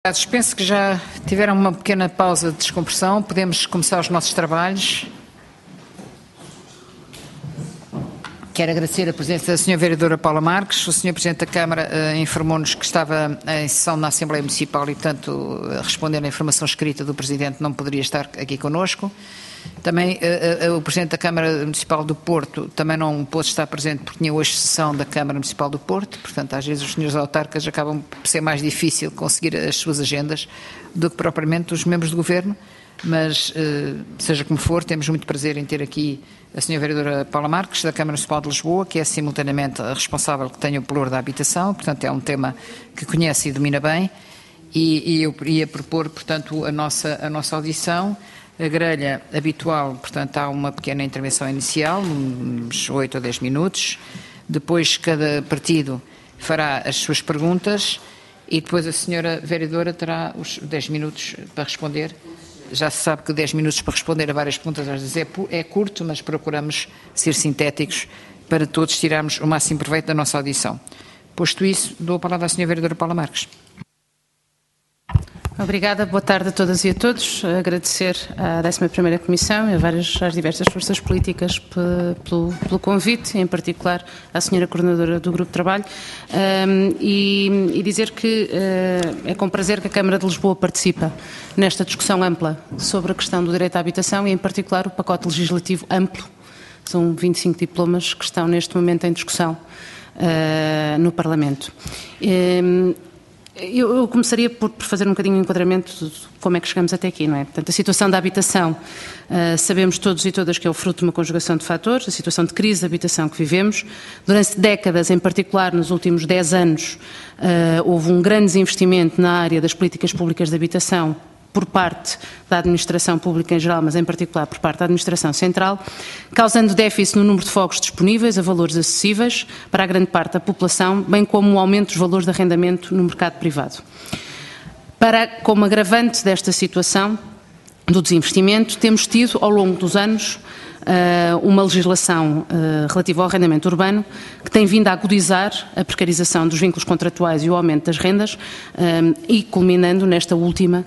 Penso que já tiveram uma pequena pausa de descompressão. Podemos começar os nossos trabalhos. Quero agradecer a presença da Sra. Vereadora Paula Marques. O Sr. Presidente da Câmara informou-nos que estava em sessão na Assembleia Municipal e, portanto, respondendo à informação escrita do Presidente, não poderia estar aqui connosco. Também o Presidente da Câmara Municipal do Porto também não pôde estar presente porque tinha hoje sessão da Câmara Municipal do Porto. Portanto, às vezes os senhores autarcas acabam por ser mais difícil conseguir as suas agendas do que propriamente os membros do Governo. Mas, seja como for, temos muito prazer em ter aqui a Sra. Vereadora Paula Marques, da Câmara Municipal de Lisboa, que é simultaneamente a responsável que tem o pelour da habitação. Portanto, é um tema que conhece e domina bem. E eu ia propor, portanto, a nossa audição. A grelha habitual, portanto, há uma pequena intervenção inicial, uns 8 ou 10 minutos. Depois, cada partido fará as suas perguntas e depois a senhora vereadora terá os 10 minutos para responder. Já se sabe que 10 minutos para responder a várias perguntas às vezes é curto, mas procuramos ser sintéticos para todos tirarmos o máximo proveito da nossa audição. Posto isso, dou a palavra à senhora vereadora Paula Marques. Obrigada, boa tarde a todas e a todos. Agradecer à 11ª Comissão e às diversas forças políticas pelo convite, em particular à senhora Coordenadora do Grupo de Trabalho, e dizer que é com prazer que a Câmara de Lisboa participa nesta discussão ampla sobre a questão do direito à habitação e, em particular, o pacote legislativo amplo. São 25 diplomas que estão neste momento em discussão no Parlamento. Eu começaria por fazer um bocadinho de enquadramento de como é que chegamos até aqui, não é? Portanto, a situação da habitação, sabemos todos e todas que é o fruto de uma conjugação de fatores, a situação de crise de habitação que vivemos. Durante décadas, em particular nos últimos 10 anos, houve um grande desinvestimento na área das políticas públicas de habitação por parte da administração pública em geral, mas em particular por parte da administração central, causando déficit no número de fogos disponíveis a valores acessíveis para a grande parte da população, bem como o aumento dos valores de arrendamento no mercado privado. Como agravante desta situação do desinvestimento, temos tido ao longo dos anos uma legislação relativa ao arrendamento urbano que tem vindo a agudizar a precarização dos vínculos contratuais e o aumento das rendas e culminando nesta última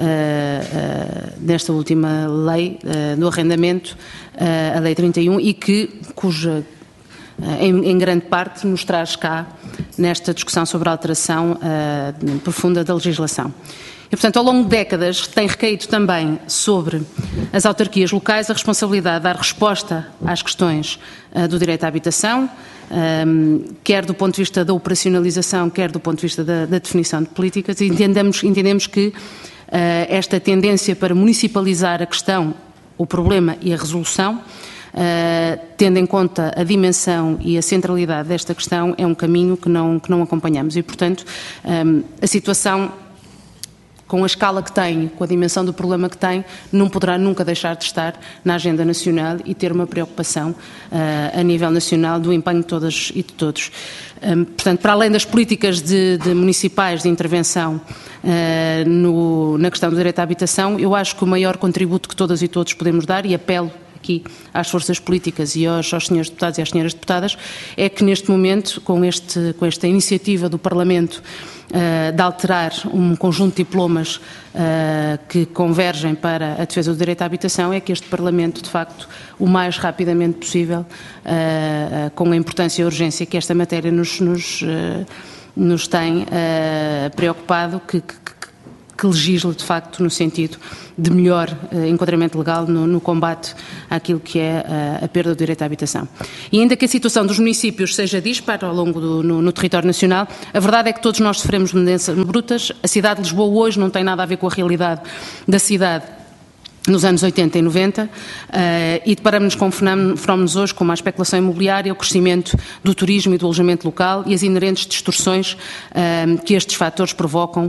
lei do arrendamento, a Lei 31, e cuja em grande parte nos traz cá nesta discussão sobre a alteração profunda da legislação. E, portanto, ao longo de décadas tem recaído também sobre as autarquias locais a responsabilidade de dar resposta às questões do direito à habitação, quer do ponto de vista da operacionalização, quer do ponto de vista da definição de políticas, e entendemos que esta tendência para municipalizar a questão, o problema e a resolução, tendo em conta a dimensão e a centralidade desta questão, é um caminho que não acompanhamos. E, portanto, a situação, com a escala que tem, com a dimensão do problema que tem, não poderá nunca deixar de estar na agenda nacional e ter uma preocupação a nível nacional do empenho de todas e de todos. Portanto, para além das políticas de municipais de intervenção na questão do direito à habitação, eu acho que o maior contributo que todas e todos podemos dar, e apelo aqui às forças políticas e aos senhores deputados e às senhoras deputadas, é que neste momento, com esta iniciativa do Parlamento de alterar um conjunto de diplomas que convergem para a defesa do direito à habitação, é que este Parlamento, de facto, o mais rapidamente possível, com a importância e a urgência que esta matéria nos tem preocupado, que legisle, de facto, no sentido de melhor enquadramento legal no combate àquilo que é a perda do direito à habitação. E ainda que a situação dos municípios seja dispar ao longo no território nacional, a verdade é que todos nós sofremos mudanças brutas. A cidade de Lisboa hoje não tem nada a ver com a realidade da cidade nos anos 80 e 90, e deparamos-nos com fenómenos hoje como a especulação imobiliária, o crescimento do turismo e do alojamento local e as inerentes distorções que estes fatores provocam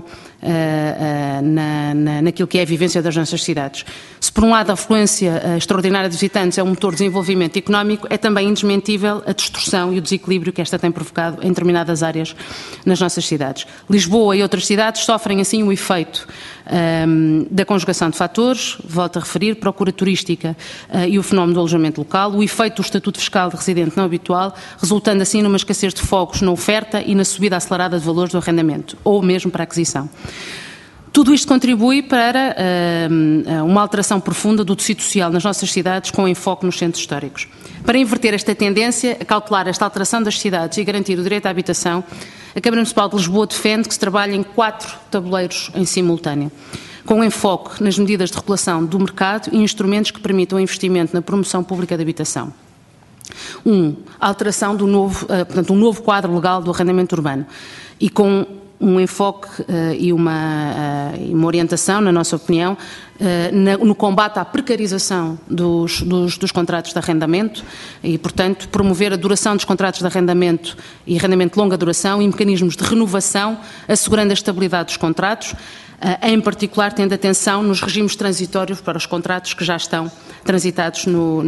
naquilo que é a vivência das nossas cidades. Se por um lado a afluência extraordinária de visitantes é um motor de desenvolvimento económico, é também indesmentível a distorção e o desequilíbrio que esta tem provocado em determinadas áreas nas nossas cidades. Lisboa e outras cidades sofrem assim o efeito da conjugação de fatores, volto a referir, procura turística e o fenómeno do alojamento local, o efeito do estatuto fiscal de residente não habitual, resultando assim numa escassez de fogos na oferta e na subida acelerada de valores do arrendamento, ou mesmo para a aquisição. Tudo isto contribui para uma alteração profunda do tecido social nas nossas cidades, com enfoque nos centros históricos. Para inverter esta tendência, cautelar esta alteração das cidades e garantir o direito à habitação, a Câmara Municipal de Lisboa defende que se trabalhe em 4 tabuleiros em simultâneo, com enfoque nas medidas de regulação do mercado e instrumentos que permitam o investimento na promoção pública de habitação. A alteração do portanto, um novo quadro legal do arrendamento urbano e com um enfoque e uma orientação, na nossa opinião, no combate à precarização dos contratos de arrendamento e, portanto, promover a duração dos contratos de arrendamento e arrendamento de longa duração e mecanismos de renovação, assegurando a estabilidade dos contratos, em particular tendo atenção nos regimes transitórios para os contratos que já estão transitados no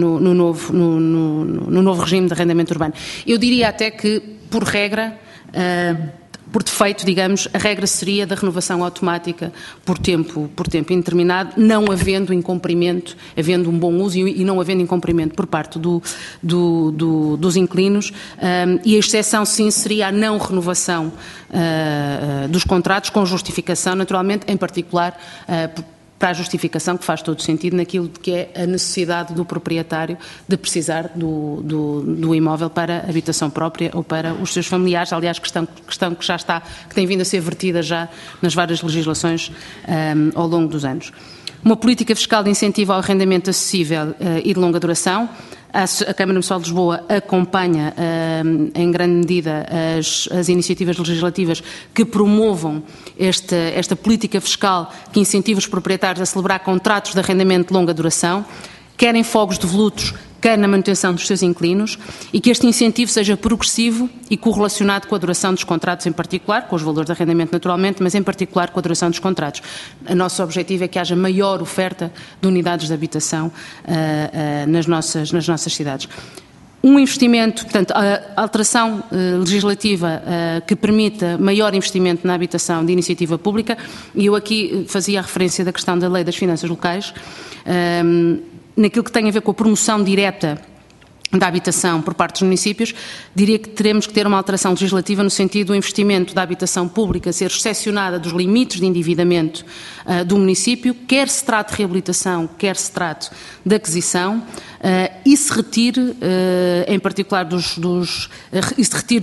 novo regime de arrendamento urbano. Eu diria até que, por regra, por defeito, digamos, a regra seria da renovação automática por tempo indeterminado, não havendo incumprimento, havendo um bom uso e não havendo incumprimento por parte dos inquilinos, e a exceção, sim, seria a não renovação dos contratos, com justificação, naturalmente, em particular, para a justificação que faz todo sentido naquilo que é a necessidade do proprietário de precisar do imóvel para habitação própria ou para os seus familiares, aliás, questão que já está, que tem vindo a ser vertida já nas várias legislações ao longo dos anos. Uma política fiscal de incentivo ao arrendamento acessível e de longa duração. A Câmara Municipal de Lisboa acompanha em grande medida as iniciativas legislativas que promovam esta política fiscal que incentiva os proprietários a celebrar contratos de arrendamento de longa duração, quer em fogos devolutos, quer na manutenção dos seus inquilinos, e que este incentivo seja progressivo e correlacionado com a duração dos contratos em particular, com os valores de arrendamento naturalmente, mas em particular com a duração dos contratos. O nosso objetivo é que haja maior oferta de unidades de habitação nas nossas cidades. Um investimento, portanto, a alteração legislativa que permita maior investimento na habitação de iniciativa pública, e eu aqui fazia a referência da questão da Lei das Finanças Locais, naquilo que tem a ver com a promoção direta da habitação por parte dos municípios, diria que teremos que ter uma alteração legislativa no sentido do investimento da habitação pública ser excepcionada dos limites de endividamento do município, quer se trate de reabilitação, quer se trate de aquisição, e se retire, em particular, e se retire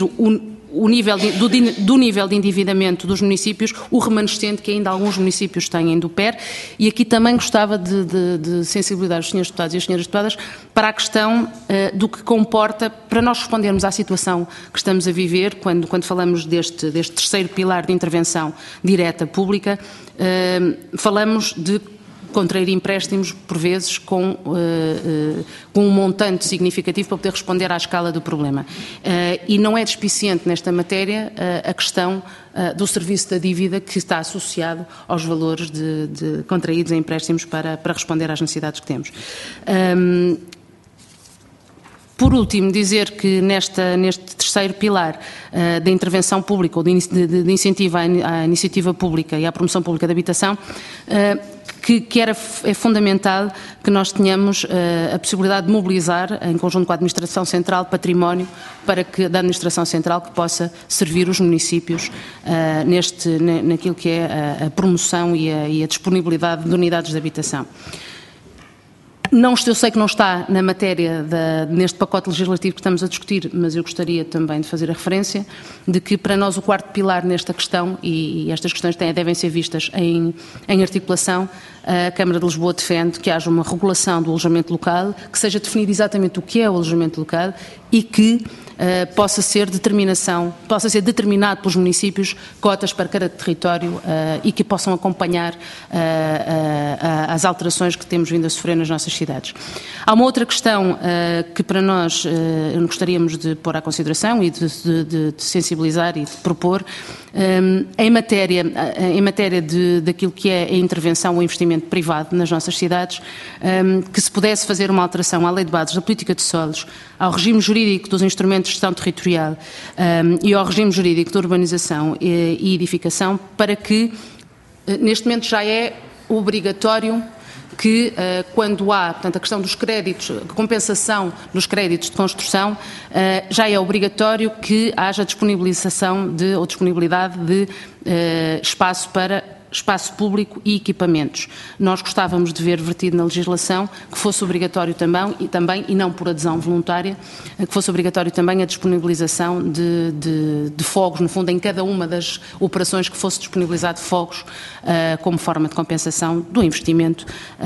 do nível de endividamento dos municípios, o remanescente que ainda alguns municípios têm do PER, e aqui também gostava de sensibilizar os senhores deputados e as senhoras deputadas para a questão do que comporta, para nós respondermos à situação que estamos a viver, quando falamos deste terceiro pilar de intervenção direta pública, falamos de contrair empréstimos, por vezes, com um montante significativo para poder responder à escala do problema. E não é despiciente nesta matéria a questão do serviço da dívida que está associado aos valores contraídos em empréstimos para responder às necessidades que temos. Por último, dizer que neste terceiro pilar da intervenção pública ou de incentivo à iniciativa pública e à promoção pública da habitação, que é fundamental que nós tenhamos a possibilidade de mobilizar, em conjunto com a Administração Central, património da Administração Central que possa servir os municípios naquilo que é a promoção e a disponibilidade de unidades de habitação. Eu sei que não está na matéria neste pacote legislativo que estamos a discutir, mas eu gostaria também de fazer a referência de que para nós o quarto pilar nesta questão, e estas questões devem ser vistas em articulação, a Câmara de Lisboa defende que haja uma regulação do alojamento local, que seja definido exatamente o que é o alojamento local e que possa ser determinado pelos municípios cotas para cada território e que possam acompanhar as alterações que temos vindo a sofrer nas nossas cidades. Há uma outra questão que para nós gostaríamos de pôr à consideração e de sensibilizar e de propor em matéria daquilo que é a intervenção ou investimento privado nas nossas cidades, que se pudesse fazer uma alteração à Lei de Bases da Política de Solos, ao regime jurídico dos instrumentos de gestão territorial e ao regime jurídico de urbanização e edificação, para que, neste momento já é obrigatório que quando há, portanto, a questão dos créditos, a compensação dos créditos de construção, já é obrigatório que haja disponibilidade de espaço para espaço público e equipamentos. Nós gostávamos de ver vertido na legislação que fosse obrigatório também, e não por adesão voluntária, que fosse obrigatório também a disponibilização de fogos, no fundo, em cada uma das operações que fosse disponibilizado fogos como forma de compensação do investimento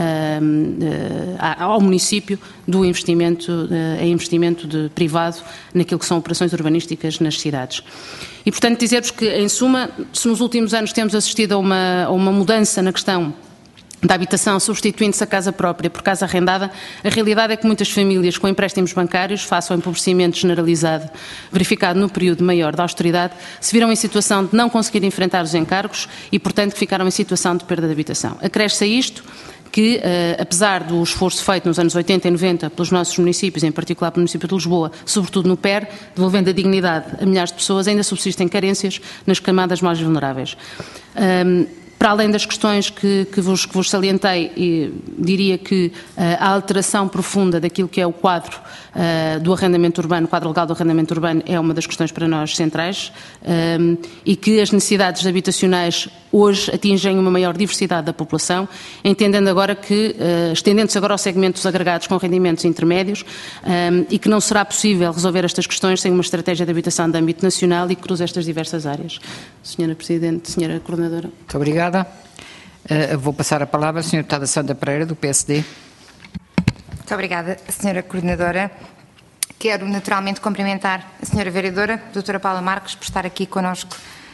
ao município, do investimento privado naquilo que são operações urbanísticas nas cidades. E, portanto, dizer-vos que, em suma, se nos últimos anos temos assistido a uma mudança na questão da habitação, substituindo-se a casa própria por casa arrendada, a realidade é que muitas famílias com empréstimos bancários, face ao empobrecimento generalizado verificado no período maior da austeridade, se viram em situação de não conseguir enfrentar os encargos e, portanto, que ficaram em situação de perda de habitação. Acresce a isto que, apesar do esforço feito nos anos 80 e 90 pelos nossos municípios, em particular pelo município de Lisboa, sobretudo no PER, devolvendo a dignidade a milhares de pessoas, ainda subsistem carências nas camadas mais vulneráveis. Para além das questões que vos salientei, diria que a alteração profunda daquilo que é o quadro do arrendamento urbano, o quadro legal do arrendamento urbano, é uma das questões para nós centrais, e que as necessidades habitacionais hoje atingem uma maior diversidade da população, estendendo-se agora ao segmento dos agregados com rendimentos intermédios, e que não será possível resolver estas questões sem uma estratégia de habitação de âmbito nacional e que cruze estas diversas áreas. Senhora Presidente, Senhora Coordenadora. Muito obrigada. Vou passar a palavra à Sra. Deputada Sandra Pereira, do PSD. Muito obrigada, Sra. Coordenadora. Quero naturalmente cumprimentar a Sra. Vereadora, Dra. Paula Marques, por estar aqui connosco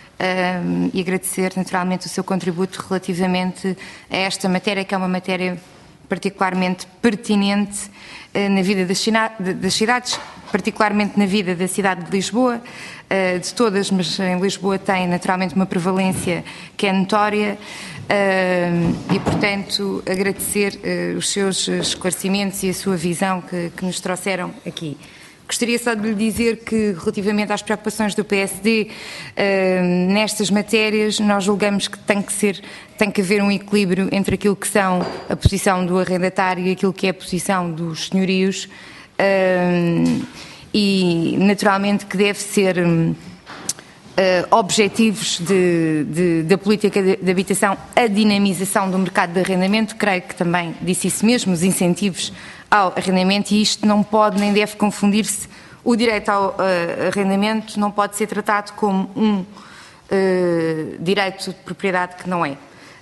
e agradecer naturalmente o seu contributo relativamente a esta matéria, que é uma matéria particularmente pertinente na vida das cidades, particularmente na vida da cidade de Lisboa, de todas, mas em Lisboa tem naturalmente uma prevalência que é notória, e portanto agradecer os seus esclarecimentos e a sua visão que nos trouxeram aqui. Gostaria só de lhe dizer que, relativamente às preocupações do PSD, nestas matérias, nós julgamos que tem que haver um equilíbrio entre aquilo que são a posição do arrendatário e aquilo que é a posição dos senhorios, e naturalmente que deve ser objetivos da política de habitação a dinamização do mercado de arrendamento. Creio que também disse isso mesmo, os incentivos ao arrendamento, e isto não pode nem deve confundir-se. O direito ao arrendamento não pode ser tratado como um direito de propriedade que não é.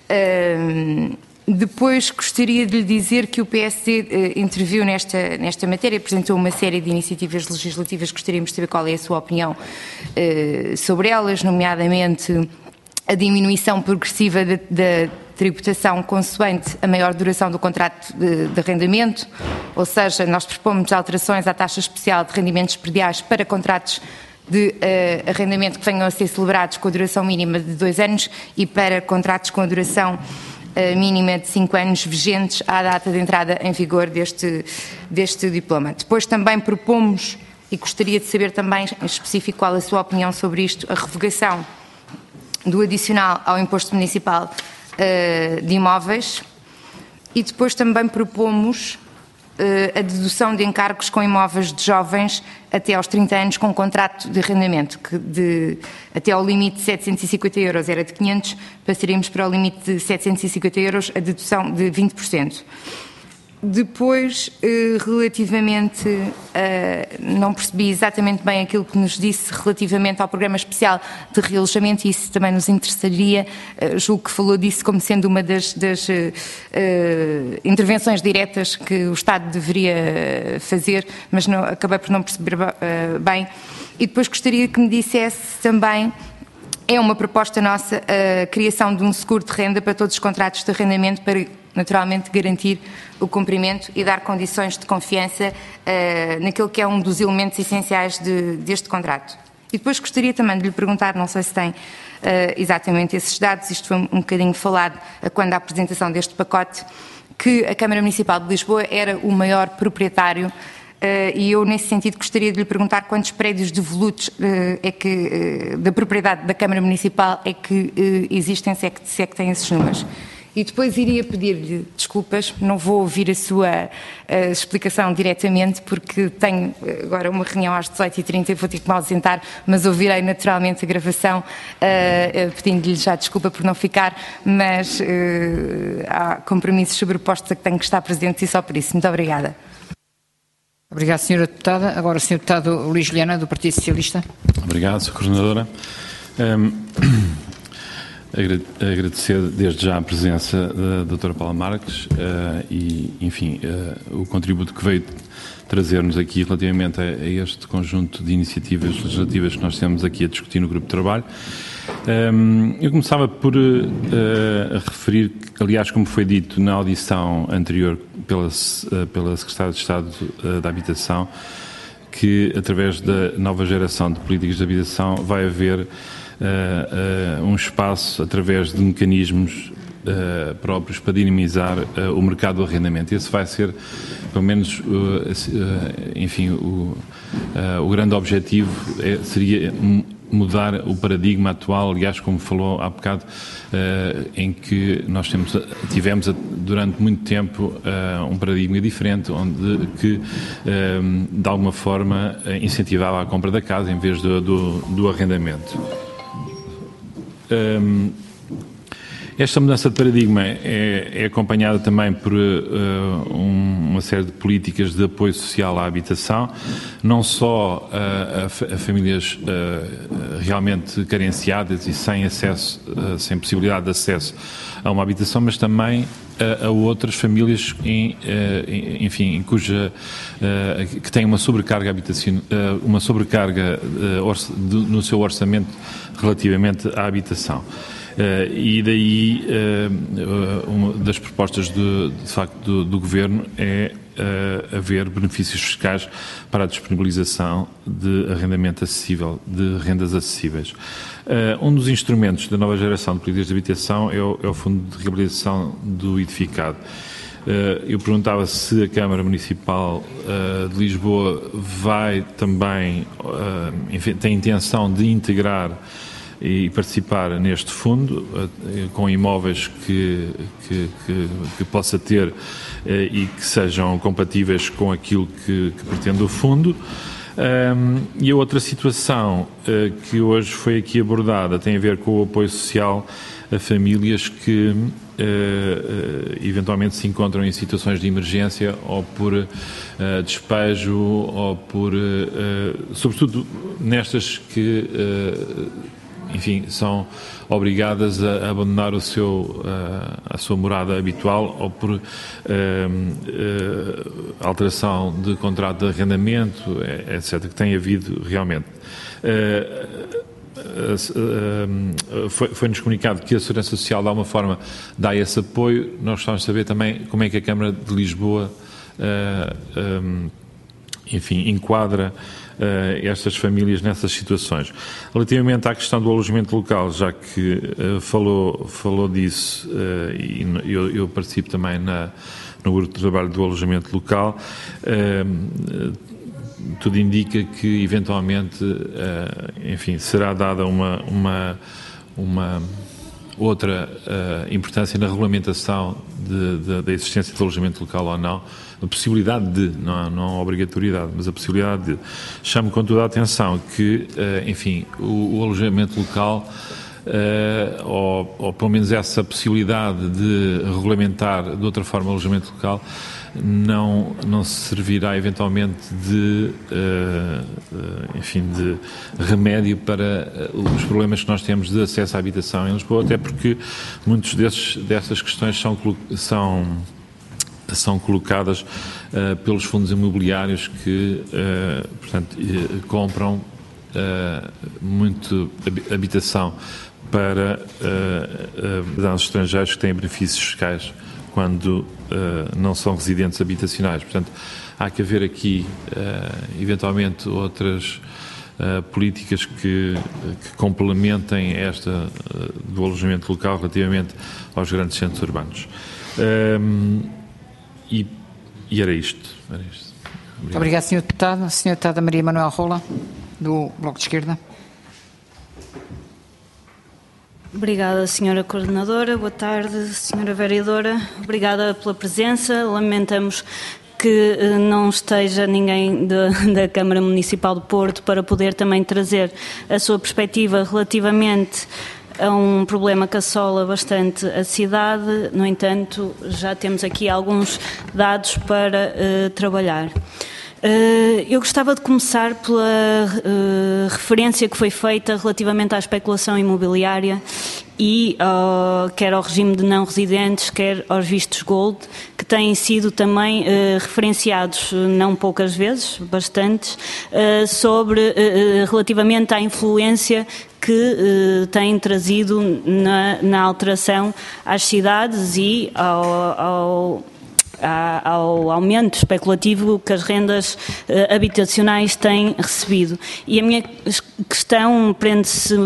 Depois gostaria de lhe dizer que o PSD interviu nesta matéria, apresentou uma série de iniciativas legislativas. Gostaríamos de saber qual é a sua opinião sobre elas, nomeadamente a diminuição progressiva da tributação consoante a maior duração do contrato de arrendamento, ou seja, nós propomos alterações à taxa especial de rendimentos prediais para contratos de arrendamento que venham a ser celebrados com a duração mínima de 2 anos e para contratos com a duração mínima de 5 anos vigentes à data de entrada em vigor deste diploma. Depois também propomos, e gostaria de saber também em específico qual a sua opinião sobre isto, a revogação do adicional ao imposto municipal de imóveis, e depois também propomos a dedução de encargos com imóveis de jovens até aos 30 anos com contrato de arrendamento, que até ao limite de 750 euros era de 500, passaríamos para o limite de 750 euros a dedução de 20%. Depois, relativamente, não percebi exatamente bem aquilo que nos disse relativamente ao programa especial de realojamento, e isso também nos interessaria. Julgo que falou disso como sendo uma das intervenções diretas que o Estado deveria fazer, mas acabei por não perceber bem. E depois gostaria que me dissesse também, é uma proposta nossa, a criação de um seguro de renda para todos os contratos de arrendamento, para naturalmente garantir o cumprimento e dar condições de confiança naquilo que é um dos elementos essenciais deste contrato. E depois gostaria também de lhe perguntar, não sei se tem exatamente esses dados, isto foi um bocadinho falado quando a apresentação deste pacote, que a Câmara Municipal de Lisboa era o maior proprietário, e eu nesse sentido gostaria de lhe perguntar quantos prédios devolutos da propriedade da Câmara Municipal é que existem, se é que tem esses números. e depois iria pedir-lhe desculpas, não vou ouvir a sua explicação diretamente porque tenho agora uma reunião às 18h30 e vou ter que me ausentar, mas ouvirei naturalmente a gravação pedindo-lhe já desculpa por não ficar, mas há compromissos sobrepostos a que tenho que estar presente e só por isso. Muito obrigada. Obrigado, Sra. Deputada. Agora o Sr. Deputado Luís Vilhena, do Partido Socialista. Obrigado, Sra. Coordenadora. Agradecer desde já a presença da doutora Paula Marques e, enfim, o contributo que veio trazer-nos aqui relativamente a este conjunto de iniciativas legislativas que nós temos aqui a discutir no grupo de trabalho. Eu começava por referir, aliás, como foi dito na audição anterior pela Secretária de Estado da Habitação, que através da nova geração de políticas de habitação vai haver um espaço através de mecanismos próprios para dinamizar o mercado do arrendamento. Esse vai ser, pelo menos, enfim, o grande objetivo seria mudar o paradigma atual, aliás, como falou há bocado, em que nós tivemos durante muito tempo um paradigma diferente, onde que, de alguma forma, incentivava a compra da casa em vez do arrendamento. Esta mudança de paradigma é acompanhada também por uma série de políticas de apoio social à habitação, não só a famílias realmente carenciadas e sem acesso, sem possibilidade de acesso a uma habitação, mas também a outras famílias enfim, que têm uma sobrecarga habitacional, uma sobrecarga no seu orçamento relativamente à habitação. E daí uma das propostas de facto do Governo é haver benefícios fiscais para a disponibilização de arrendamento acessível, de rendas acessíveis. Um dos instrumentos da nova geração de políticas de habitação é o Fundo de Reabilitação do Edificado. Eu perguntava se a Câmara Municipal de Lisboa vai também, enfim, tem intenção de integrar e participar neste fundo, com imóveis que possa ter e que sejam compatíveis com aquilo que pretende o fundo. E a outra situação que hoje foi aqui abordada tem a ver com o apoio social a famílias que eventualmente se encontram em situações de emergência ou por despejo ou por, sobretudo nestas que enfim, são obrigadas a abandonar a sua morada habitual ou por alteração de contrato de arrendamento, etc., que tem havido realmente. Foi-nos comunicado que a Segurança Social, de alguma forma, dá esse apoio. Nós gostávamos de saber também como é que a Câmara de Lisboa, enfim, enquadra estas famílias nessas situações. Relativamente à questão do alojamento local, já que falou disso, e eu participo também no grupo de trabalho do alojamento local, tudo indica que eventualmente, enfim, será dada uma outra importância na regulamentação da existência de alojamento local ou não, a possibilidade de, não a obrigatoriedade, mas a possibilidade de. Chamo contudo a atenção que, enfim, o alojamento local, ou pelo menos essa possibilidade de regulamentar de outra forma o alojamento local, não se servirá eventualmente enfim, de remédio para os problemas que nós temos de acesso à habitação em Lisboa, até porque muitas dessas questões são colocadas pelos fundos imobiliários que, portanto, compram muito habitação para cidadãos estrangeiros que têm benefícios fiscais quando não são residentes habitacionais. Portanto, há que haver aqui, eventualmente, outras políticas que complementem esta do alojamento local relativamente aos grandes centros urbanos. E era isto. Muito obrigado, Sr. Deputado. Sra. Deputada Maria Manuel Rola, do Bloco de Esquerda. Obrigada, Sra. Coordenadora. Boa tarde, Sra. Vereadora. Obrigada pela presença. Lamentamos que não esteja ninguém da Câmara Municipal do Porto para poder também trazer a sua perspectiva relativamente a um problema que assola bastante a cidade. No entanto, já temos aqui alguns dados para trabalhar. Eu gostava de começar pela referência que foi feita relativamente à especulação imobiliária e quer ao regime de não residentes, quer aos vistos gold, que têm sido também referenciados não poucas vezes, bastantes, relativamente à influência que têm trazido na alteração às cidades e ao aumento especulativo que as rendas habitacionais têm recebido. E a minha questão prende-se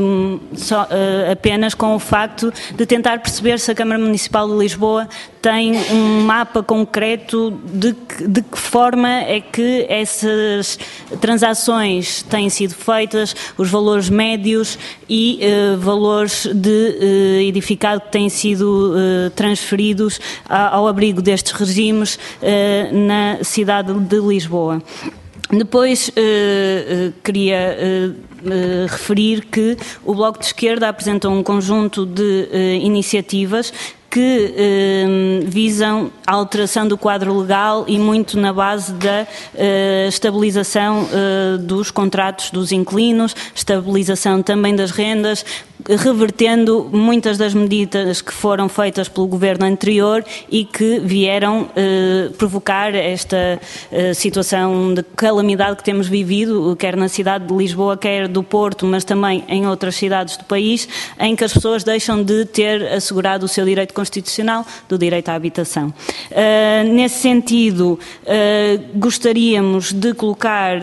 apenas com o facto de tentar perceber se a Câmara Municipal de Lisboa tem um mapa concreto de que forma é que essas transações têm sido feitas, os valores médios e valores de edificado que têm sido transferidos ao abrigo destes regimes na cidade de Lisboa. Depois queria referir que o Bloco de Esquerda apresentou um conjunto de iniciativas que visam a alteração do quadro legal e muito na base da estabilização dos contratos dos inquilinos, estabilização também das rendas, revertendo muitas das medidas que foram feitas pelo governo anterior e que vieram provocar esta situação de calamidade que temos vivido, quer na cidade de Lisboa, quer do Porto, mas também em outras cidades do país, em que as pessoas deixam de ter assegurado o seu direito constitucional do direito à habitação. Nesse sentido, gostaríamos de colocar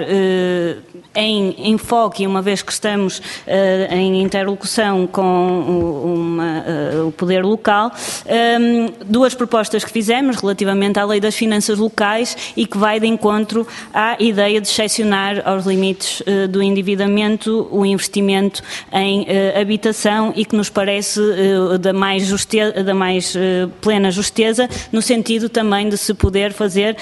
em enfoque, uma vez que estamos em interlocução com o poder local, duas propostas que fizemos relativamente à Lei das Finanças Locais e que vai de encontro à ideia de excepcionar aos limites do endividamento o investimento em habitação e que nos parece da mais plena justeza, no sentido também de se poder fazer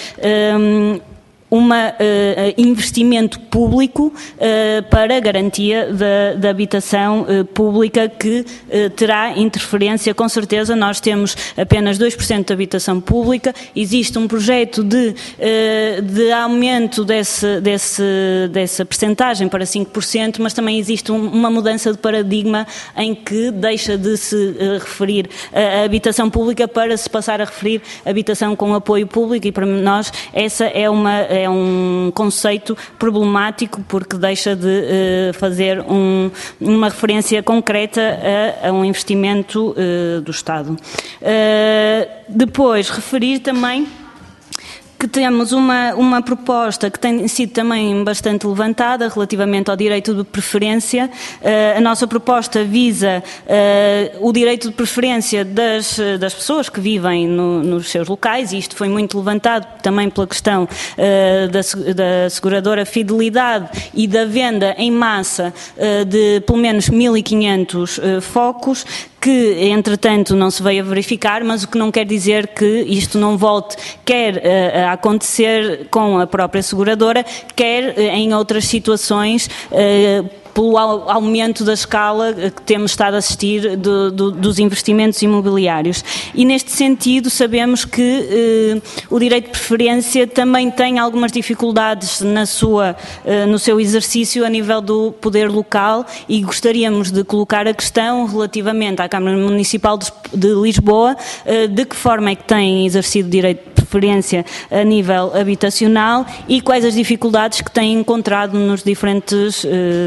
investimento público para a garantia da habitação pública que terá interferência, com certeza. Nós temos apenas 2% de habitação pública, existe um projeto de aumento dessa percentagem para 5%, mas também existe uma mudança de paradigma em que deixa de se referir a habitação pública para se passar a referir habitação com apoio público, e para nós essa é um conceito problemático, porque deixa de fazer uma referência concreta a um investimento do Estado. Depois, referir também que temos uma proposta que tem sido também bastante levantada relativamente ao direito de preferência. A nossa proposta visa o direito de preferência das pessoas que vivem nos seus locais, e isto foi muito levantado também pela questão da seguradora Fidelidade e da venda em massa de pelo menos 1.500 focos, que entretanto não se veio a verificar, mas o que não quer dizer que isto não volte quer a acontecer com a própria seguradora, quer em outras situações, pelo aumento da escala que temos estado a assistir dos investimentos imobiliários. E neste sentido sabemos que o direito de preferência também tem algumas dificuldades no seu exercício a nível do poder local, e gostaríamos de colocar a questão relativamente à Câmara Municipal de Lisboa, de que forma é que tem exercido direito de preferência a nível habitacional e quais as dificuldades que tem encontrado nos diferentes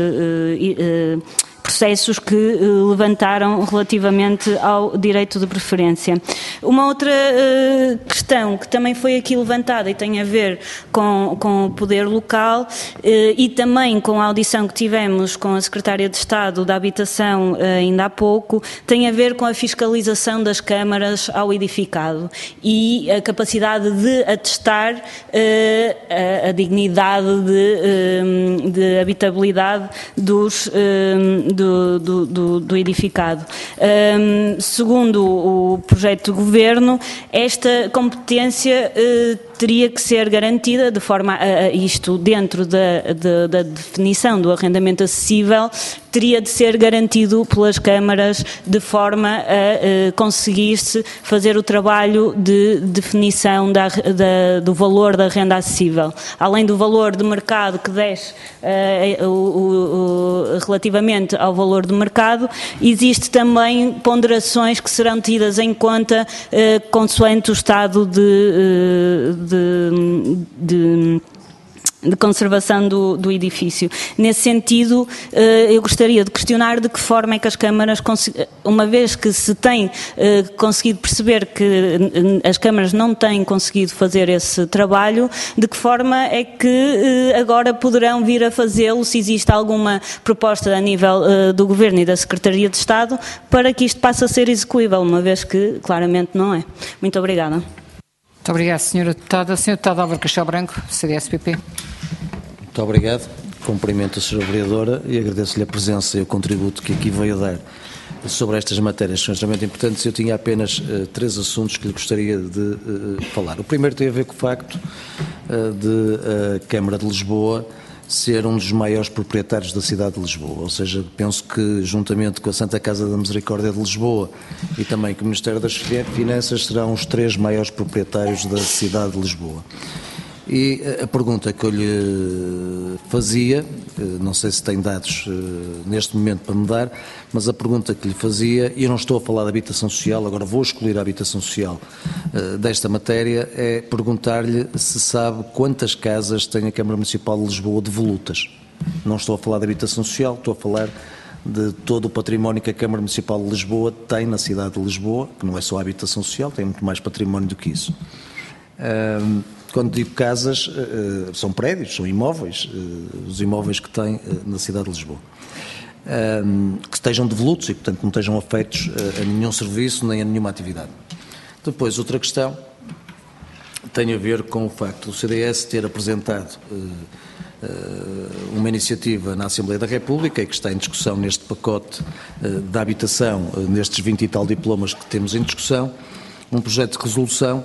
processos que levantaram relativamente ao direito de preferência. Uma outra questão que também foi aqui levantada e tem a ver com o poder local e também com a audição que tivemos com a Secretária de Estado da Habitação ainda há pouco, tem a ver com a fiscalização das câmaras ao edificado e a capacidade de atestar a dignidade de habitabilidade dos do edificado. Segundo o projeto de governo, esta competência teria que ser garantida de forma a isto, dentro da definição do arrendamento acessível, teria de ser garantido pelas câmaras de forma a conseguir-se fazer o trabalho de definição do valor da renda acessível. Além do valor de mercado que desce relativamente ao valor de mercado, existe também ponderações que serão tidas em conta consoante o estado de conservação do edifício. Nesse sentido, eu gostaria de questionar de que forma é que as câmaras, uma vez que se tem conseguido perceber que as câmaras não têm conseguido fazer esse trabalho, de que forma é que agora poderão vir a fazê-lo, se existe alguma proposta a nível do Governo e da Secretaria de Estado para que isto passe a ser execuível, uma vez que claramente não é. Muito obrigada. Muito obrigada, Sra. Deputada. Sr. Deputado Álvaro Castelo Branco, CDS-PP. Muito obrigado. Cumprimento a Sra. Vereadora e agradeço-lhe a presença e o contributo que aqui veio a dar sobre estas matérias, que são extremamente importantes. Eu tinha apenas 3 assuntos que lhe gostaria de falar. O primeiro tem a ver com o facto de a Câmara de Lisboa ser um dos maiores proprietários da cidade de Lisboa, ou seja, penso que juntamente com a Santa Casa da Misericórdia de Lisboa e também com o Ministério das Finanças serão os 3 maiores proprietários da cidade de Lisboa. E a pergunta que eu lhe fazia, não sei se tem dados neste momento para me dar, mas a pergunta que lhe fazia, e eu não estou a falar de habitação social, agora vou excluir a habitação social desta matéria, é perguntar-lhe se sabe quantas casas tem a Câmara Municipal de Lisboa devolutas. Não estou a falar de habitação social, estou a falar de todo o património que a Câmara Municipal de Lisboa tem na cidade de Lisboa, que não é só a habitação social, tem muito mais património do que isso. Quando digo casas, são prédios, são imóveis, os imóveis que tem na cidade de Lisboa, que estejam devolutos e, portanto, não estejam afeitos a nenhum serviço nem a nenhuma atividade. Depois, outra questão tem a ver com o facto do CDS ter apresentado uma iniciativa na Assembleia da República e que está em discussão neste pacote da habitação, nestes 20 e tal diplomas que temos em discussão, um projeto de resolução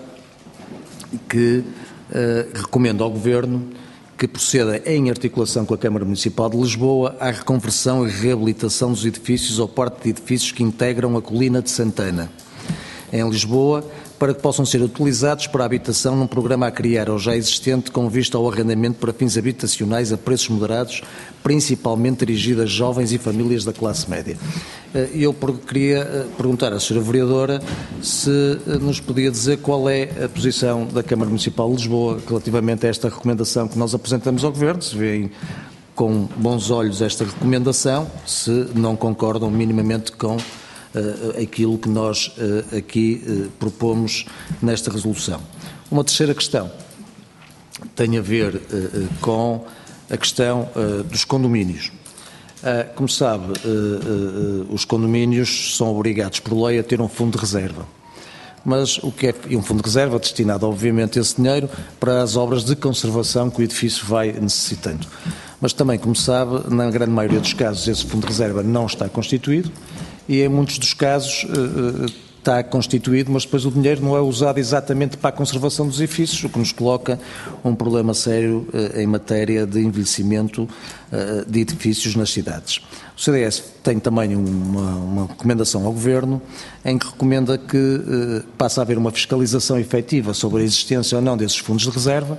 que recomendo ao Governo que proceda em articulação com a Câmara Municipal de Lisboa à reconversão e reabilitação dos edifícios ou parte de edifícios que integram a Colina de Santana, em Lisboa, para que possam ser utilizados para a habitação num programa a criar ou já existente com vista ao arrendamento para fins habitacionais a preços moderados, principalmente dirigido a jovens e famílias da classe média. Eu queria perguntar à Sra. Vereadora se nos podia dizer qual é a posição da Câmara Municipal de Lisboa relativamente a esta recomendação que nós apresentamos ao Governo, se veem com bons olhos esta recomendação, se não concordam minimamente com aquilo que nós aqui propomos nesta resolução. Uma terceira questão tem a ver com a questão dos condomínios. Como sabe, os condomínios são obrigados por lei a ter um fundo de reserva. Mas o que é um fundo de reserva destinado, obviamente, esse dinheiro para as obras de conservação que o edifício vai necessitando. Mas também, como sabe, na grande maioria dos casos esse fundo de reserva não está constituído e em muitos dos casos está constituído, mas depois o dinheiro não é usado exatamente para a conservação dos edifícios, o que nos coloca um problema sério em matéria de envelhecimento de edifícios nas cidades. O CDS tem também uma recomendação ao Governo em que recomenda que passe a haver uma fiscalização efetiva sobre a existência ou não desses fundos de reserva.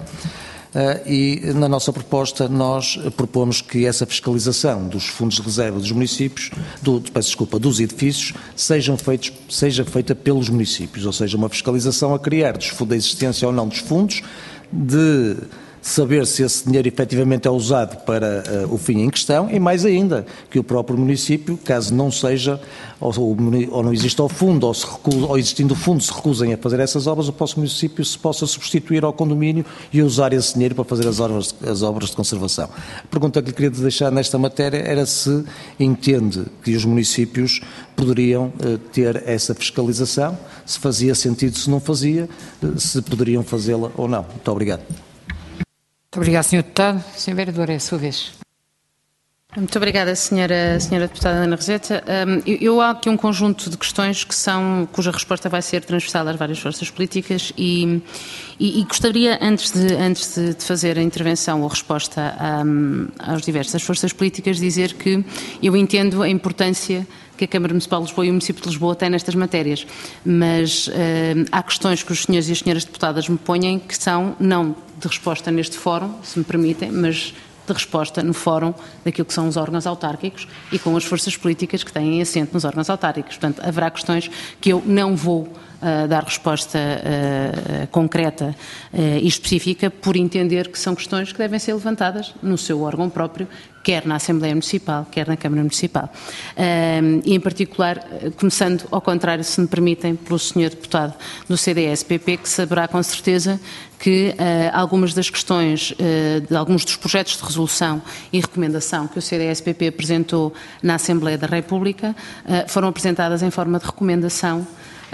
E na nossa proposta nós propomos que essa fiscalização dos fundos de reserva dos municípios, dos edifícios, seja feita pelos municípios, ou seja, uma fiscalização a criar da existência ou não dos fundos, de saber se esse dinheiro efetivamente é usado para o fim em questão e, mais ainda, que o próprio município, caso não seja, ou não exista o fundo, ou existindo o fundo se recusem a fazer essas obras, o próprio município se possa substituir ao condomínio e usar esse dinheiro para fazer as obras de conservação. A pergunta que lhe queria deixar nesta matéria era se entende que os municípios poderiam ter essa fiscalização, se fazia sentido, se não fazia, se poderiam fazê-la ou não. Muito obrigado. Muito obrigado, Sr. Deputado. Sr. Vereador, é a sua vez. Muito obrigada, senhora deputada Ana Roseta. Eu há aqui um conjunto de questões cuja resposta vai ser transversal às várias forças políticas e gostaria, antes de fazer a intervenção ou resposta às diversas forças políticas, dizer que eu entendo a importância que a Câmara Municipal de Lisboa e o município de Lisboa têm nestas matérias, mas há questões que os senhores e as senhoras deputadas me põem que são não de resposta neste fórum, se me permitem, mas de resposta no fórum daquilo que são os órgãos autárquicos e com as forças políticas que têm assento nos órgãos autárquicos. Portanto, haverá questões que eu não vou dar resposta concreta e específica por entender que são questões que devem ser levantadas no seu órgão próprio, quer na Assembleia Municipal, quer na Câmara Municipal. E, em particular, começando ao contrário, se me permitem, pelo Sr. Deputado do CDS-PP, que saberá com certeza que algumas das questões, de alguns dos projetos de resolução e recomendação que o CDS-PP apresentou na Assembleia da República foram apresentadas em forma de recomendação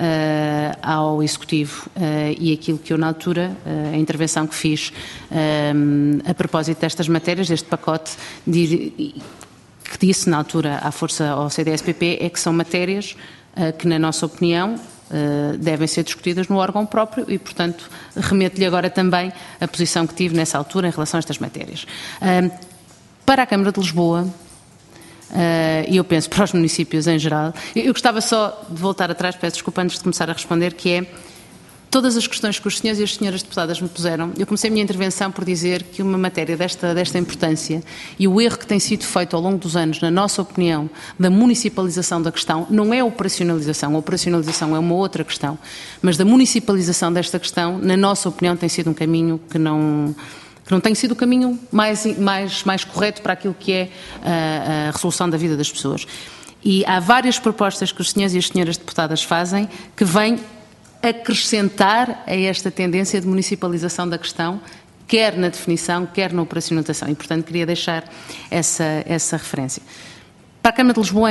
ao Executivo e aquilo que eu, na altura, a intervenção que fiz a propósito destas matérias, deste pacote, que disse na altura ao CDS-PP, é que são matérias que, na nossa opinião, devem ser discutidas no órgão próprio e, portanto, remeto-lhe agora também a posição que tive nessa altura em relação a estas matérias. Para a Câmara de Lisboa, e eu penso para os municípios em geral, eu gostava só de voltar atrás, peço desculpa antes de começar a responder, que é todas as questões que os senhores e as senhoras deputadas me puseram. Eu comecei a minha intervenção por dizer que uma matéria desta importância e o erro que tem sido feito ao longo dos anos, na nossa opinião, da municipalização da questão, não é a operacionalização é uma outra questão, mas da municipalização desta questão, na nossa opinião, tem sido um caminho que não tem sido o caminho mais correto para aquilo que é a resolução da vida das pessoas. E há várias propostas que os senhores e as senhoras deputadas fazem que vêm acrescentar a esta tendência de municipalização da questão, quer na definição, quer na operacionalização. E, portanto, queria deixar essa referência. Para a Câmara de Lisboa,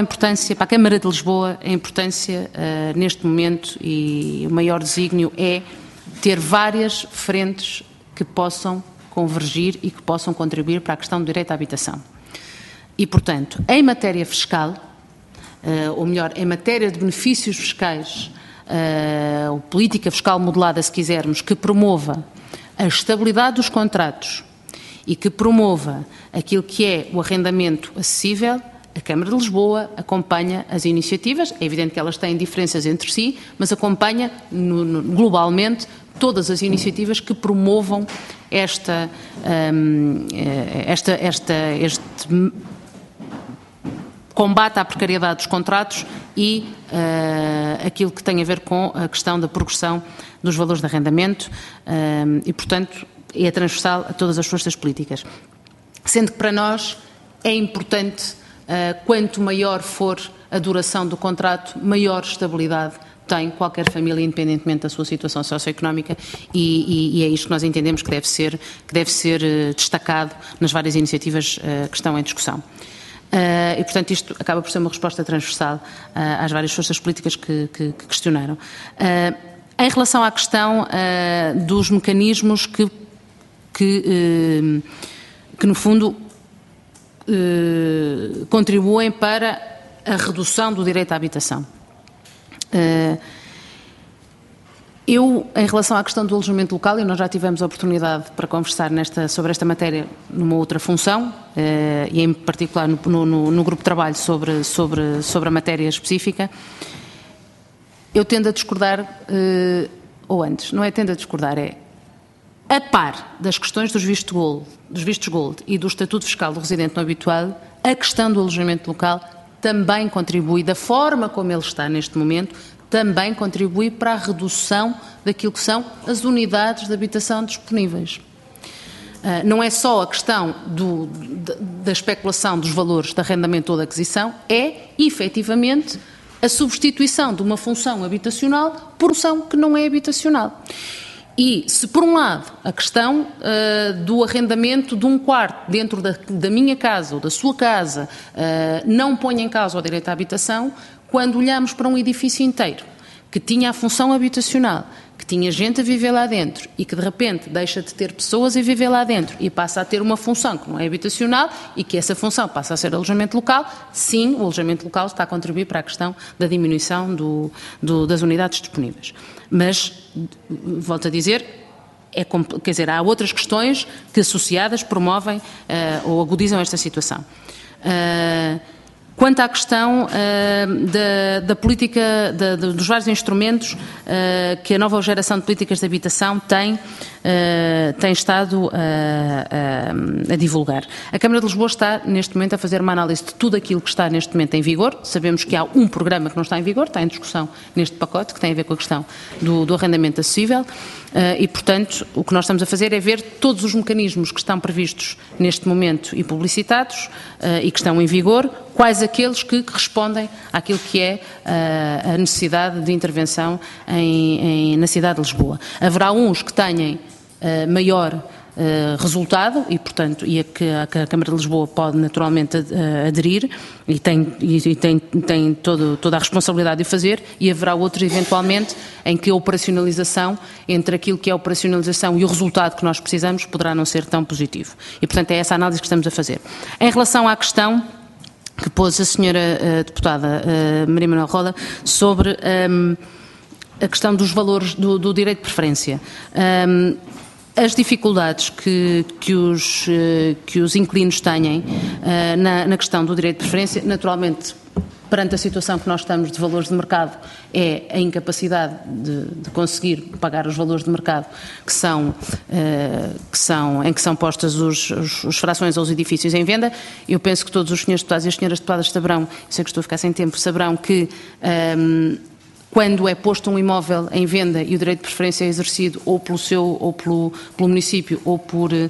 a importância neste momento e o maior desígnio é ter várias frentes que possam convergir e que possam contribuir para a questão do direito à habitação. E, portanto, em matéria fiscal, ou melhor, em matéria de benefícios fiscais, ou política fiscal modelada, se quisermos, que promova a estabilidade dos contratos e que promova aquilo que é o arrendamento acessível, a Câmara de Lisboa acompanha as iniciativas. É evidente que elas têm diferenças entre si, mas acompanha globalmente todas as iniciativas que promovam este combate à precariedade dos contratos e aquilo que tem a ver com a questão da progressão dos valores de arrendamento e, portanto, é transversal a todas as forças políticas. Sendo que para nós é importante, quanto maior for a duração do contrato, maior estabilidade tem qualquer família, independentemente da sua situação socioeconómica, e é isto que nós entendemos que deve ser destacado nas várias iniciativas que estão em discussão. E, portanto, isto acaba por ser uma resposta transversal às várias forças políticas que questionaram. Em relação à questão dos mecanismos que no fundo, contribuem para a redução do direito à habitação. Eu, em relação à questão do alojamento local, e nós já tivemos a oportunidade para conversar sobre esta matéria numa outra função, e em particular no grupo de trabalho sobre a matéria específica, eu tendo a discordar, ou antes, não é tendo a discordar, é a par das questões dos vistos gold e do estatuto fiscal do residente não habituado, a questão do alojamento local também contribui, da forma como ele está neste momento, também contribui para a redução daquilo que são as unidades de habitação disponíveis. Não é só a questão da especulação dos valores de arrendamento ou de aquisição, é, efetivamente, a substituição de uma função habitacional por função que não é habitacional. E, se por um lado a questão do arrendamento de um quarto dentro da minha casa ou da sua casa não põe em causa o direito à habitação, quando olhamos para um edifício inteiro que tinha a função habitacional, que tinha gente a viver lá dentro e que de repente deixa de ter pessoas a viver lá dentro e passa a ter uma função que não é habitacional e que essa função passa a ser alojamento local, sim, o alojamento local está a contribuir para a questão da diminuição das unidades disponíveis. Mas, volto a dizer, quer dizer, há outras questões que associadas promovem ou agudizam esta situação. Quanto à questão da política, dos vários instrumentos que a nova geração de políticas de habitação tem estado a divulgar. A Câmara de Lisboa está, neste momento, a fazer uma análise de tudo aquilo que está, neste momento, em vigor. Sabemos que há um programa que não está em vigor, está em discussão neste pacote, que tem a ver com a questão do arrendamento acessível. E, portanto, o que nós estamos a fazer é ver todos os mecanismos que estão previstos neste momento e publicitados e que estão em vigor, quais aqueles que respondem àquilo que é a necessidade de intervenção na cidade de Lisboa. Haverá uns que tenham maior resultado e, portanto, a Câmara de Lisboa pode naturalmente aderir e tem toda a responsabilidade de o fazer, e haverá outros, eventualmente, em que a operacionalização, entre aquilo que é a operacionalização e o resultado que nós precisamos, poderá não ser tão positivo. E, portanto, é essa análise que estamos a fazer. Em relação à questão que pôs a senhora deputada Maria Manuel Roda sobre a questão dos valores do direito de preferência. As dificuldades que os inquilinos têm na questão do direito de preferência, naturalmente, perante a situação que nós estamos de valores de mercado, é a incapacidade de conseguir pagar os valores de mercado em que são postas os frações aos edifícios em venda. Eu penso que todos os senhores deputados e as senhoras deputadas saberão, sei que estou a ficar sem tempo, saberão que quando é posto um imóvel em venda e o direito de preferência é exercido ou pelo município ou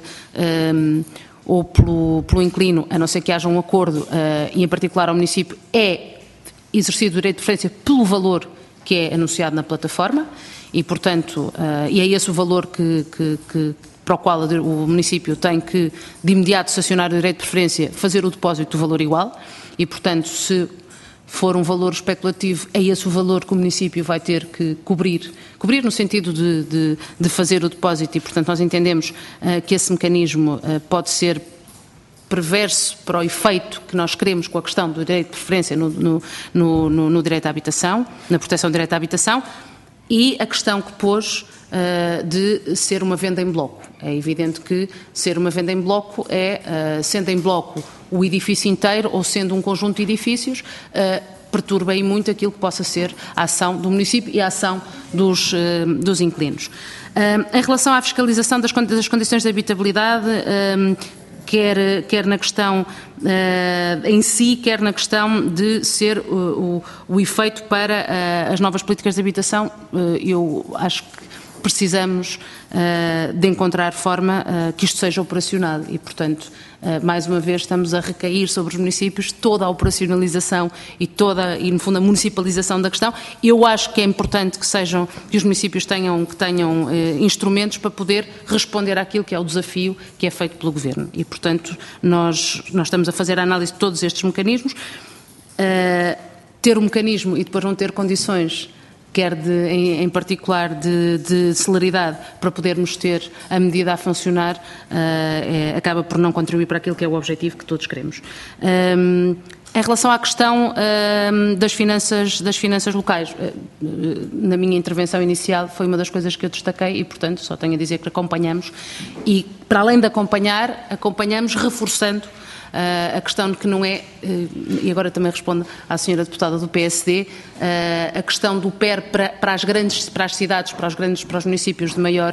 pelo inquilino, a não ser que haja um acordo, e em particular ao município, é exercido o direito de preferência pelo valor que é anunciado na plataforma e, portanto, e é esse o valor para o qual o município tem que, de imediato, sancionar o direito de preferência, fazer o depósito do valor igual e, portanto, se for um valor especulativo, é esse o valor que o município vai ter que cobrir no sentido de fazer o depósito e, portanto, nós entendemos que esse mecanismo pode ser perverso para o efeito que nós queremos com a questão do direito de preferência no direito à habitação, na proteção do direito à habitação, e a questão que pôs de ser uma venda em bloco. É evidente que ser uma venda em bloco sendo em bloco o edifício inteiro ou sendo um conjunto de edifícios, perturba aí muito aquilo que possa ser a ação do município e a ação dos inquilinos. Em relação à fiscalização das condições de habitabilidade, quer na questão em si, quer na questão de ser o efeito para as novas políticas de habitação, eu acho que precisamos de encontrar forma que isto seja operacional e, portanto, mais uma vez estamos a recair sobre os municípios toda a operacionalização e no fundo, a municipalização da questão. Eu acho que é importante que os municípios tenham instrumentos para poder responder àquilo que é o desafio que é feito pelo Governo. E, portanto, nós estamos a fazer a análise de todos estes mecanismos. Ter um mecanismo e depois não ter condições, quer em particular de celeridade, para podermos ter a medida a funcionar, acaba por não contribuir para aquilo que é o objetivo que todos queremos. Em relação à questão das finanças locais, na minha intervenção inicial foi uma das coisas que eu destaquei e, portanto, só tenho a dizer que acompanhamos e, para além de acompanhamos reforçando a questão de que não é, e agora também respondo à senhora deputada do PSD, a questão do PER para as cidades, para os municípios de maior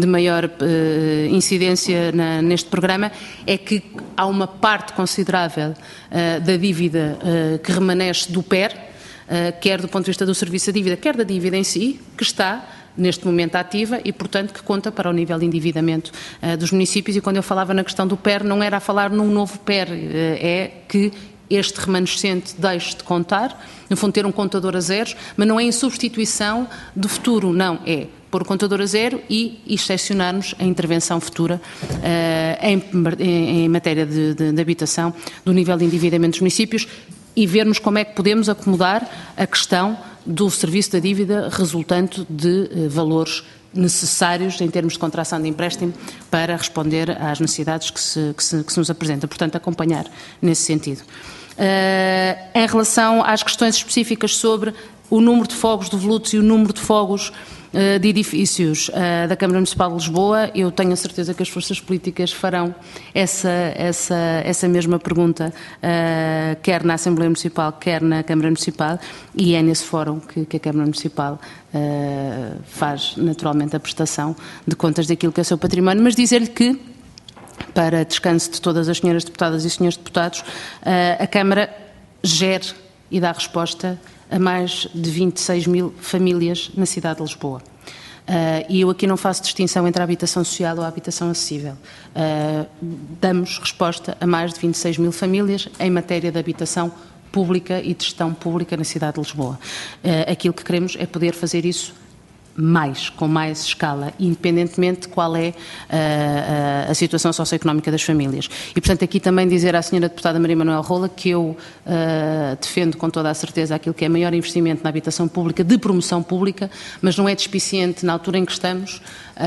incidência neste programa, é que há uma parte considerável da dívida que remanesce do PER, quer do ponto de vista do serviço de dívida, quer da dívida em si, que está neste momento ativa e, portanto, que conta para o nível de endividamento dos municípios. E quando eu falava na questão do PER, não era a falar num novo PER, é que este remanescente deixe de contar, no fundo ter um contador a zeros, mas não é em substituição do futuro, não, é pôr o contador a zero e excepcionarmos a intervenção futura em matéria de habitação do nível de endividamento dos municípios e vermos como é que podemos acomodar a questão do serviço da dívida resultante de valores necessários em termos de contração de empréstimo para responder às necessidades que se nos apresentam. Portanto, acompanhar nesse sentido. Em relação às questões específicas sobre o número de fogos de volutos e o número de fogos de edifícios da Câmara Municipal de Lisboa, eu tenho a certeza que as forças políticas farão essa mesma pergunta, quer na Assembleia Municipal, quer na Câmara Municipal, e é nesse fórum que a Câmara Municipal faz naturalmente a prestação de contas daquilo que é o seu património, mas dizer-lhe que, para descanso de todas as senhoras deputadas e senhores deputados, a Câmara gere e dá resposta a mais de 26 mil famílias na cidade de Lisboa. E eu aqui não faço distinção entre a habitação social ou a habitação acessível. Damos resposta a mais de 26 mil famílias em matéria de habitação pública e de gestão pública na cidade de Lisboa. Aquilo que queremos é poder fazer isso com mais escala, independentemente de qual é a situação socioeconómica das famílias. E, portanto, aqui também dizer à senhora deputada Maria Manuel Rola que eu defendo com toda a certeza aquilo que é maior investimento na habitação pública, de promoção pública, mas não é despiciente, na altura em que estamos,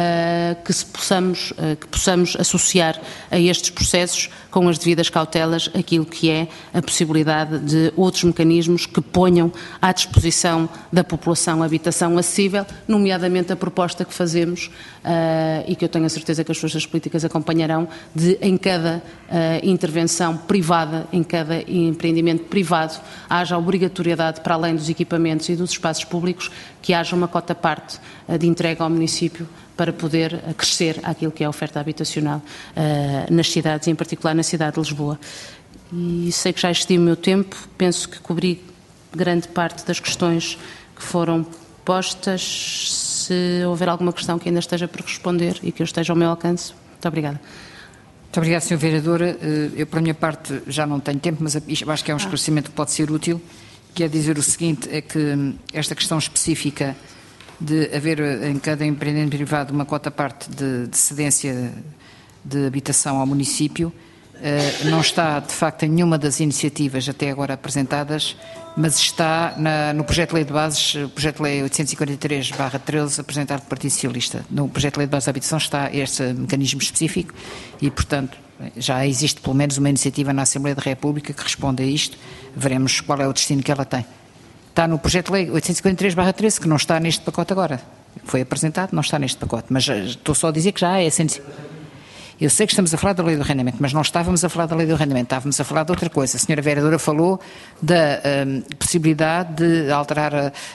que possamos associar a estes processos, com as devidas cautelas, aquilo que é a possibilidade de outros mecanismos que ponham à disposição da população habitação acessível, nomeadamente a proposta que fazemos e que eu tenho a certeza que as forças políticas acompanharão, de em cada intervenção privada, em cada empreendimento privado, haja a obrigatoriedade, para além dos equipamentos e dos espaços públicos, que haja uma cota-parte de entrega ao município para poder crescer aquilo que é a oferta habitacional nas cidades, em particular na cidade de Lisboa. E sei que já excedi o meu tempo, penso que cobri grande parte das questões que foram postas. Se houver alguma questão que ainda esteja por responder e que eu esteja ao meu alcance, muito obrigada. Muito obrigada, Sra. Vereadora. Eu, por minha parte, já não tenho tempo, mas acho que é um esclarecimento que pode ser útil, que é dizer o seguinte, é que esta questão específica de haver em cada empreendimento privado uma cota-parte de cedência de habitação ao município, não está, de facto, em nenhuma das iniciativas até agora apresentadas, mas está no projeto de lei de bases, o projeto de lei 843/13, apresentado pelo Partido Socialista. No projeto de lei de bases da habitação está este mecanismo específico e, portanto, já existe pelo menos uma iniciativa na Assembleia da República que responde a isto. Veremos qual é o destino que ela tem. Está no projeto de lei 843/13, que não está neste pacote agora. Foi apresentado, não está neste pacote. Mas estou só a dizer que já há essa iniciativa. Eu sei que estamos a falar da lei do arrendamento, mas não estávamos a falar da lei do arrendamento, estávamos a falar de outra coisa. A senhora vereadora falou da possibilidade de alterar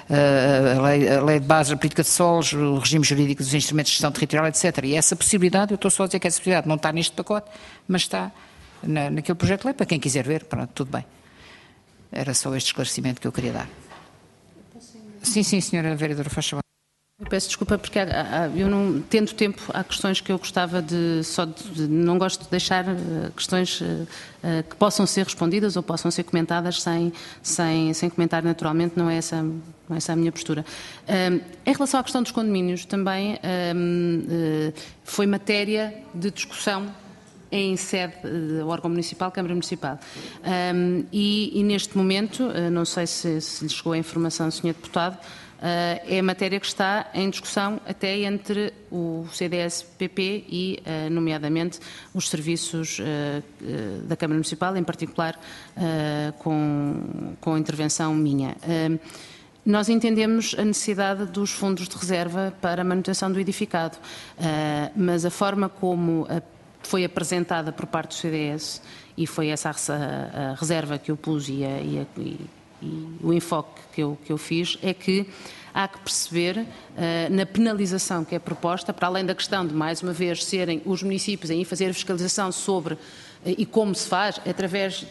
a lei de base da política de solos, o regime jurídico dos instrumentos de gestão territorial, etc. E essa possibilidade, eu estou só a dizer que essa possibilidade não está neste pacote, mas está naquele projeto de lei, para quem quiser ver, pronto, tudo bem. Era só este esclarecimento que eu queria dar. Sim, senhora vereadora, faz favor. Eu peço desculpa porque eu não tendo tempo, há questões que eu gostava não gosto de deixar questões que possam ser respondidas ou possam ser comentadas sem comentar naturalmente, não é essa a minha postura. Em relação à questão dos condomínios, também foi matéria de discussão em sede do órgão municipal, Câmara Municipal. E neste momento, não sei se lhe chegou a informação, Sr. Deputado, é a matéria que está em discussão até entre o CDS-PP e, nomeadamente, os serviços da Câmara Municipal, em particular com intervenção minha. Nós entendemos a necessidade dos fundos de reserva para a manutenção do edificado, mas a forma como foi apresentada por parte do CDS, e foi essa a reserva que eu pus e o enfoque que eu fiz, é que há que perceber na penalização que é proposta, para além da questão de, mais uma vez, serem os municípios a fazer a fiscalização sobre e como se faz, através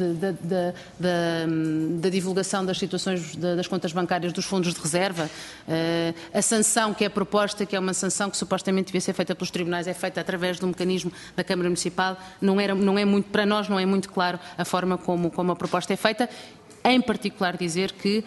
da divulgação das situações das contas bancárias dos fundos de reserva, a sanção que é proposta, que é uma sanção que supostamente devia ser feita pelos tribunais, é feita através do mecanismo da Câmara Municipal, não é muito, para nós não é muito claro a forma como a proposta é feita, em particular dizer que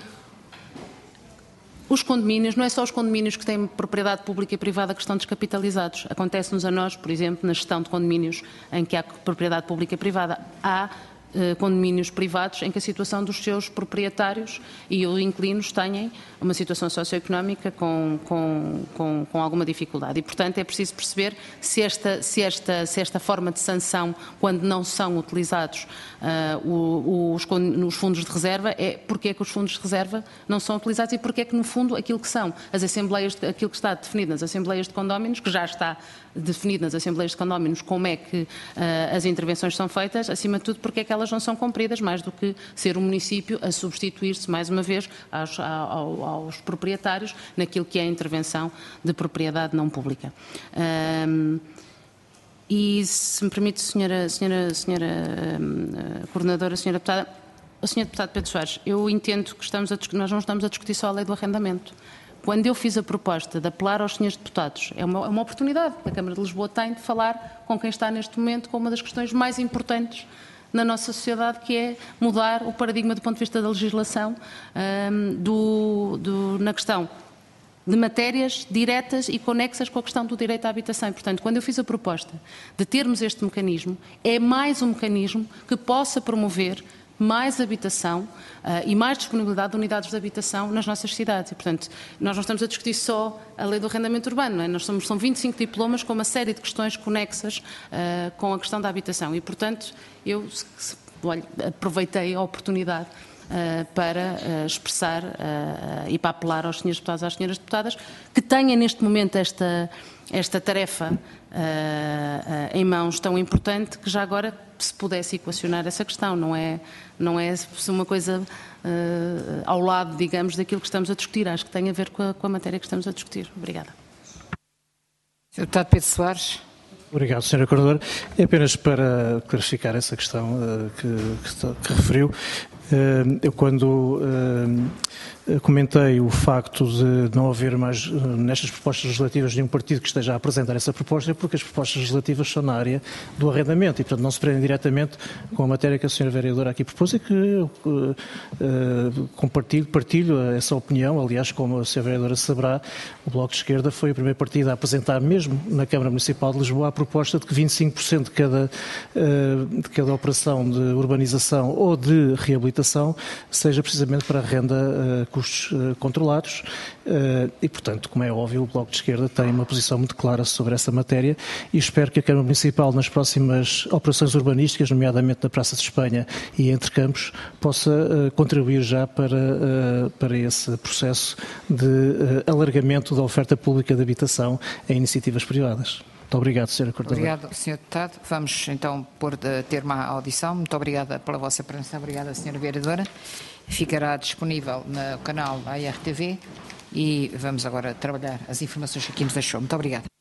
os condomínios, não é só os condomínios que têm propriedade pública e privada que estão descapitalizados. Acontece-nos a nós, por exemplo, na gestão de condomínios em que há propriedade pública e privada. Há condomínios privados em que a situação dos seus proprietários e os inquilinos têm uma situação socioeconómica com alguma dificuldade. E, portanto, é preciso perceber se esta forma de sanção, quando não são utilizados os fundos de reserva, porque é que os fundos de reserva não são utilizados e porque é que, no fundo, aquilo que são as assembleias, aquilo que está definido nas assembleias de condóminos, que já está definido nas assembleias de condóminos como é que as intervenções são feitas, acima de tudo porque é que elas não são cumpridas, mais do que ser o município a substituir-se mais uma vez aos proprietários naquilo que é a intervenção de propriedade não pública. E se me permite, senhora Coordenadora, senhora Deputada, o senhor Deputado Pedro Soares, eu entendo que nós não estamos a discutir só a lei do arrendamento. Quando eu fiz a proposta de apelar aos senhores deputados, é uma oportunidade que a Câmara de Lisboa tem de falar com quem está neste momento com uma das questões mais importantes na nossa sociedade, que é mudar o paradigma do ponto de vista da legislação na questão de matérias diretas e conexas com a questão do direito à habitação. E, portanto, quando eu fiz a proposta de termos este mecanismo, é mais um mecanismo que possa promover mais habitação e mais disponibilidade de unidades de habitação nas nossas cidades. E, portanto, nós não estamos a discutir só a lei do arrendamento urbano, não é? São 25 diplomas com uma série de questões conexas com a questão da habitação. E, portanto, eu aproveitei a oportunidade para expressar e para apelar aos senhores deputados e às senhoras deputadas que tenham neste momento esta tarefa em mãos tão importante, que já agora se pudesse equacionar essa questão, não é uma coisa ao lado, digamos, daquilo que estamos a discutir. Acho que tem a ver com a matéria que estamos a discutir. Obrigada. Sr. Deputado Pedro Soares. Obrigado, Sra. Coordenadora. É apenas para clarificar essa questão que referiu. Eu, quando comentei o facto de não haver mais nestas propostas legislativas nenhum partido que esteja a apresentar essa proposta, é porque as propostas legislativas são na área do arrendamento e, portanto, não se prendem diretamente com a matéria que a Sra. Vereadora aqui propôs e que eu partilho essa opinião. Aliás, como a Sra. Vereadora saberá, o Bloco de Esquerda foi o primeiro partido a apresentar, mesmo na Câmara Municipal de Lisboa, a proposta de que 25% de cada operação de urbanização ou de reabilitação seja precisamente para renda custos controlados e, portanto, como é óbvio, o Bloco de Esquerda tem uma posição muito clara sobre essa matéria e espero que a Câmara Municipal, nas próximas operações urbanísticas, nomeadamente na Praça de Espanha e entre campos, possa contribuir já para esse processo de alargamento da oferta pública de habitação a iniciativas privadas. Muito obrigado, Sra. Coordenadora. Obrigado, Sr. Deputado. Vamos então pôr de termo à audição. Muito obrigada pela vossa presença. Obrigada, Sra. Vereadora. Ficará disponível no canal da IRTV e vamos agora trabalhar as informações que aqui nos deixou. Muito obrigada.